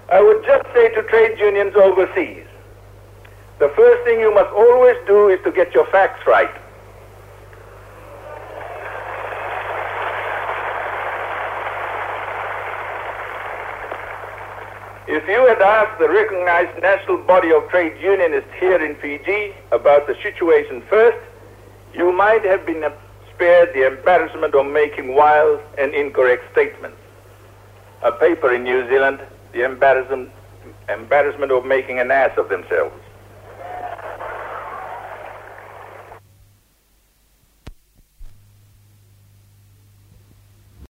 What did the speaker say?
I would just say to trade unions overseas, the first thing you must always do is to get your facts right. If you had asked the recognized national body of trade unionists here in Fiji about the situation first, you might have been spared the embarrassment of making wild and incorrect statements. A paper in New Zealand, the embarrassment of making an ass of themselves.